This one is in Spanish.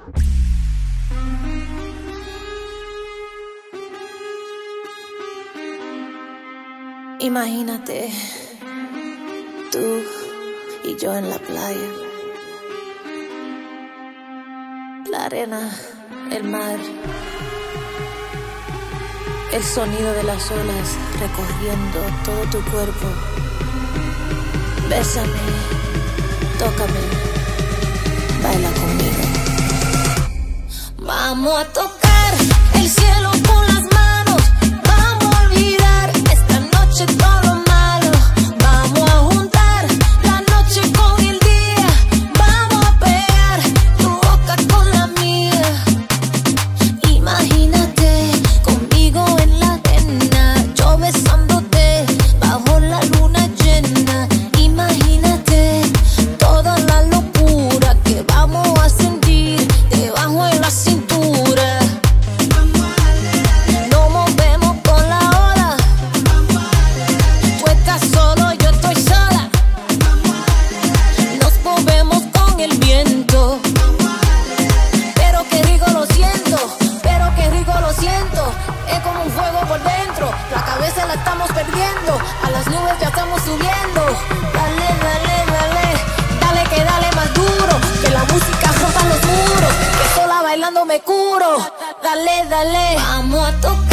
Imagínate, tú y yo en la playa, la arena, el mar, el sonido de las olas recorriendo todo tu cuerpo. Bésame, tócame, baila conmigo. Vamos a tocar el cielo con las manos, vamos a olvidar esta noche todo lo malo. Vamos a juntar la noche con el día, vamos a pegar tu boca con la mía. Imagínate conmigo en la arena, yo besándote bajo la luna llena. Imagínate toda la locura que vamos a sentir debajo de la cintura. Nos movemos con la ola, tú estás solo, yo estoy sola. Nos movemos con el viento, pero qué rico lo siento, pero qué rico lo siento. Es como un fuego por dentro, la cabeza la estamos perdiendo, a las nubes ya estamos subiendo. Dale, dale, dale, dale que dale más duro, que la música rompa los muros, que sola bailando me curo. Dale, dale, vamos a tocar